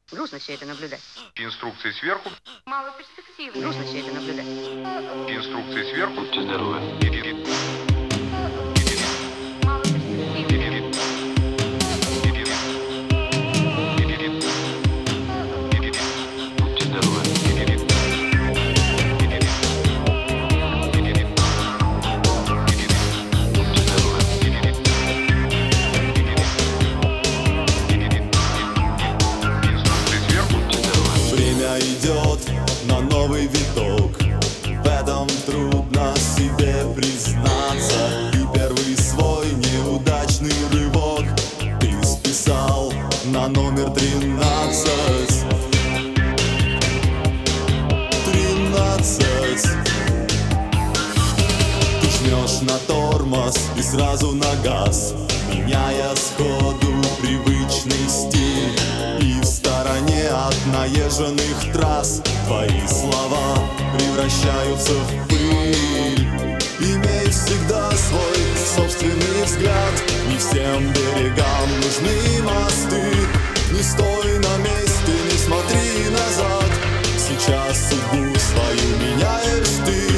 Грустно все это наблюдать. Инструкции сверху. Мало перспективы. Грустно все это наблюдать. Инструкции сверху. Будьте здоровы. Мало перспективы. Будьте здоровы. Будьте здоровы. Инструкции сверху. Будьте здоровы. Время идет на новый виток. В этом трудно себе признаться. И первый свой неудачный рывок ты списал на номер 13. 13. Ты жмешь на тормоз и сразу на газ, меняя сходу привычный стиль. И в стороне от наезженных трасс твои слова превращаются в пыль. Имей всегда свой собственный взгляд. Не всем берегам нужны мосты. Не стой на месте, не смотри назад. Сейчас судьбу свою меняешь ты.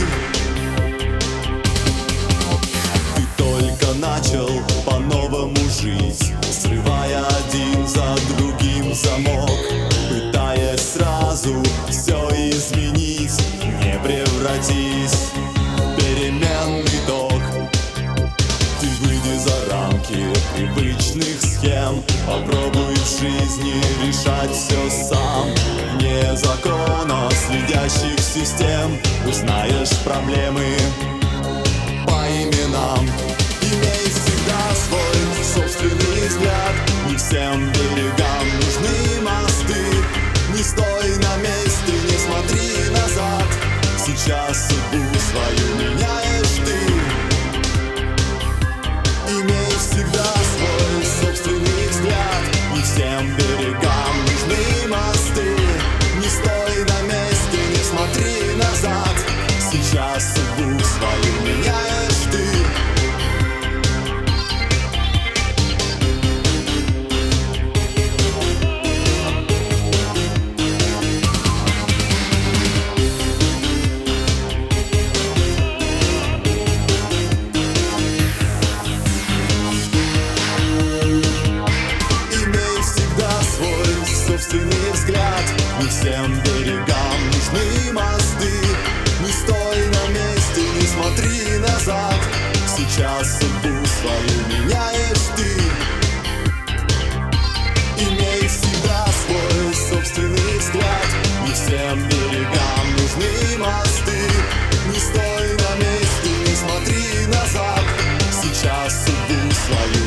Ты только начал по-новому жить, срывая один за другим замок, пытаясь сразу все изменить. Не превратись в переменный ток. Ты выйди за рамки привычных схем. Попробуй в жизни решать все сам. Вне закона следящих систем узнаешь проблемы по именам. Имей всегда свой собственный взгляд. Не всем берегам нужны мосты. Не стой на месте, не смотри назад. Сейчас судьбу свою меняешь ты. Имей всегда свой собственный взгляд. Не всем берегам нужны мосты. Не стой на месте, не смотри назад. Сейчас судьбу свою меняешь ты. Имей всегда свой собственный взгляд. Не всем берегам нужны мосты. Не стой на месте, не смотри назад. Сейчас судьбу свою меняешь ты. Имей всегда свой собственный взгляд. Не всем берегам нужны мосты. Не стой на месте, не смотри назад. Сейчас судьбу свою